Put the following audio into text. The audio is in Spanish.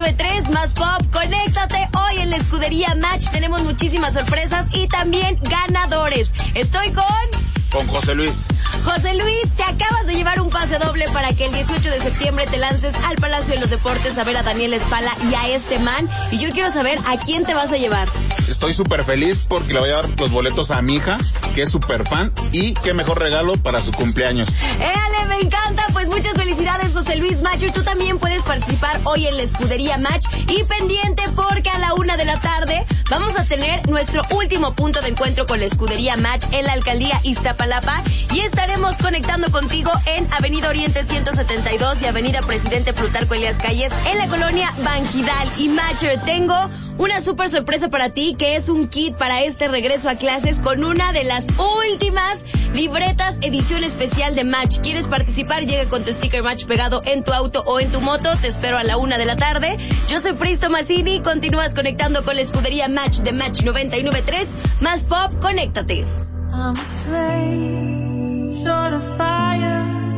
99.3 más pop. Conéctate hoy en la escudería Match. Tenemos muchísimas sorpresas y también ganadores. Estoy con José Luis. José Luis, te acabas de llevar un pase doble para que el 18 de septiembre te lances al Palacio de los Deportes a ver a Daniel Espala y a este man. Y yo quiero saber a quién te vas a llevar. Estoy súper feliz porque le voy a dar los boletos a mi hija, que es súper fan, y qué mejor regalo para su cumpleaños. ¡Éale, me encanta! Pues muchas felicidades, José Luis Matcher. Tú también puedes participar hoy en la escudería Match. Y pendiente porque a la 1 de la tarde vamos a tener nuestro último punto de encuentro con la escudería Match en la alcaldía Iztapalapa. Y estaremos conectando contigo en Avenida Oriente 172 y Avenida Presidente Plutarco Elías Calles en la colonia Banjidal. Y Matcher, tengo una súper sorpresa para ti, que es un kit para este regreso a clases con una de las últimas libretas edición especial de Match. ¿Quieres participar? Llega con tu sticker Match pegado en tu auto o en tu moto. Te espero a la 1 de la tarde. Yo soy Pristo Mazzini. Continúas conectando con la escudería Match de Match 99.3 más pop. Conéctate. I'm afraid, short of fire.